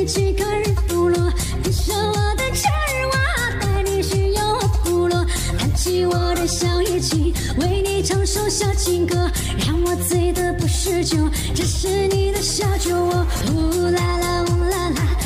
几个日不落，跟上我的车儿我带你去游部落，弹起我的小夜琴，为你唱首小情歌，让我醉的不是酒，只是你的小酒窝。呜啦啦呜啦啦。